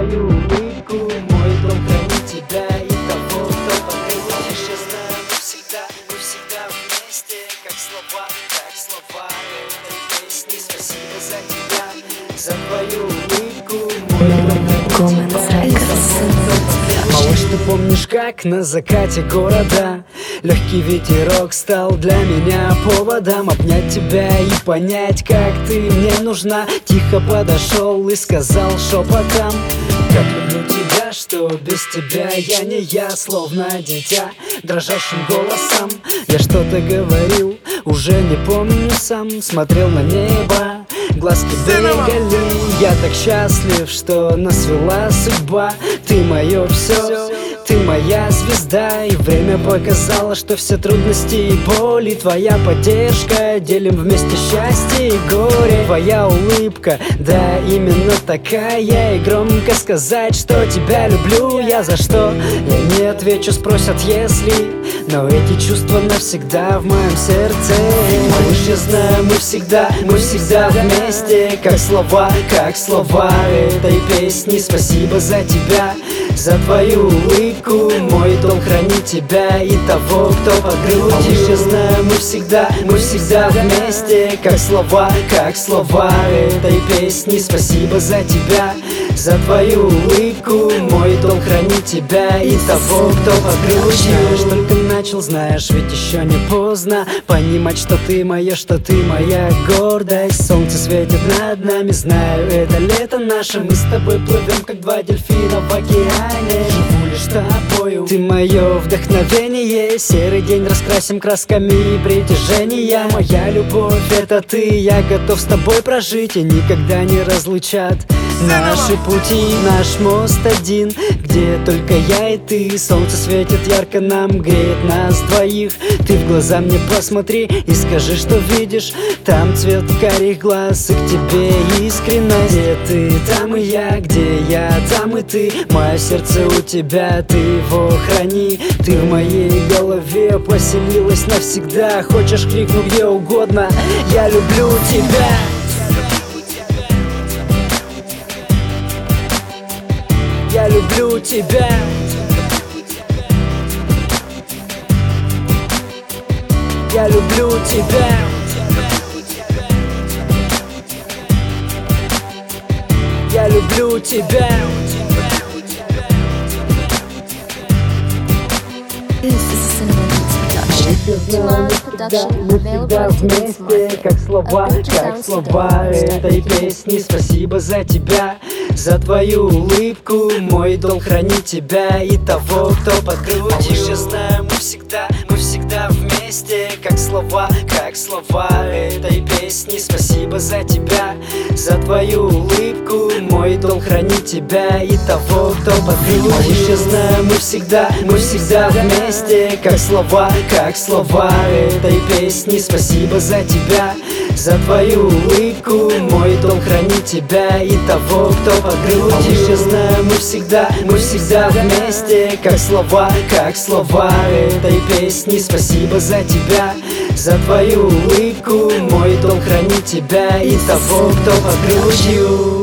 твою улыбку, мой дом хранит тебя и того, кто покрылся. Я знаю, мы всегда вместе, как слова этой песни. Спасибо за тебя, за твою улыбку, мой дом хранит тебя и того, кто покрылся. Малыш, ты помнишь, как на закате города легкий ветерок стал для меня поводом обнять тебя и понять, как ты мне нужна. Тихо подошел и сказал шепотом: как люблю тебя, что без тебя я не я. Словно дитя, дрожащим голосом я что-то говорил, уже не помню сам. Смотрел на небо, глазки бегали. Я так счастлив, что нас свела судьба. Ты мое все, ты моя звезда. И время показало, что все трудности и боли твоя поддержка. Делим вместе счастье и горе. Твоя улыбка, да, именно такая. И громко сказать, что тебя люблю я. За что? Я не отвечу, спросят если. Но эти чувства навсегда в моем сердце. Малыш, я знаю, мы всегда вместе, как слова этой песни. Спасибо за тебя, за твою улыбку, мой дом хранит тебя и того, кто под грудью. Малыш, я знаю, мы всегда вместе, как слова этой песни. Спасибо за тебя, за твою улыбку, мой дом хранит тебя и того, кто под грудью. Только начал, знаешь, ведь еще не поздно понимать, что ты моя гордость. Солнце светит над нами, знаю, это лето наше. Мы с тобой плывем, как два дельфина в океане. Живу лишь тобою, ты мое вдохновение. Серый день раскрасим красками притяжения. Моя любовь — это ты, я готов с тобой прожить. И никогда не разлучат наши пути. Наш мост один, где только я и ты. Солнце светит ярко, нам греет нас двоих. Ты в глаза мне посмотри и скажи, что видишь. Там цвет карих глаз, и к тебе искренность. Где ты, там и я, где я, там и ты. Мое сердце у тебя, ты его храни. Ты в моей голове поселилась навсегда. Хочешь, крикну где угодно: я люблю тебя. Я люблю тебя. Я люблю тебя. Я люблю тебя. Мы всегда вместе, как слова этой песни. Спасибо за тебя, за твою улыбку, мой дом хранит тебя и того, кто под грудью. Малыш, я знаю, мы всегда вместе, как слова этой песни. Спасибо за тебя, за твою улыбку, мой дом хранит тебя и того, кто под грудью. Малыш, я знаю, мы всегда вместе, как слова этой песни. Спасибо за тебя, за твою улыбку, мой дом хранит тебя и того, кто под грудью. Малыш, я знаю, мы всегда вместе, как слова этой песни. Спасибо за тебя, за твою улыбку, мой дом хранит тебя и того, кто под грудью.